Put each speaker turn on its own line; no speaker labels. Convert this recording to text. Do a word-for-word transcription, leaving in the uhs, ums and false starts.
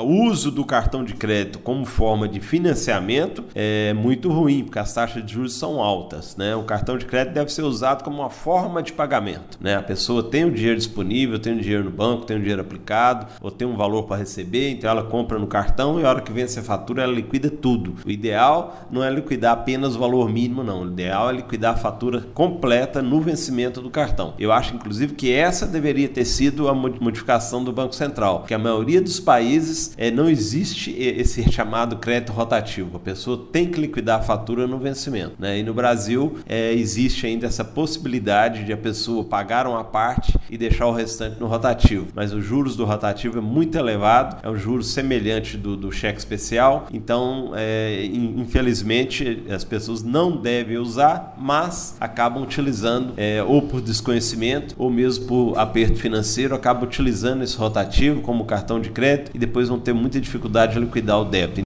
o uso do cartão de crédito como forma de financiamento é muito ruim, porque as taxas de juros são altas, né? O cartão de crédito deve ser usado como uma forma de pagamento, né? A pessoa tem o dinheiro disponível, tem o dinheiro no banco, tem o dinheiro aplicado, ou tem um valor para receber, então ela compra no cartão e a hora que vence a fatura ela liquida tudo. O ideal não é liquidar apenas o valor mínimo, não. O ideal é liquidar a fatura completa no vencimento do cartão. Eu acho, inclusive, que essa deveria ter sido a modificação do Banco Central, porque a maioria dos países é, não existe esse chamado crédito rotativo. A pessoa tem que liquidar a fatura no vencimento, né? E no Brasil é, existe ainda essa possibilidade de a pessoa pagar uma parte e deixar o restante no rotativo. Mas os juros do rotativo é muito elevado, é um juro semelhante do, do cheque especial, então é, infelizmente as pessoas não devem usar, mas acabam utilizando é, ou por desconhecimento ou mesmo por aperto financeiro, acabam utilizando esse rotativo como cartão de crédito e depois vão ter muita dificuldade de liquidar o débito.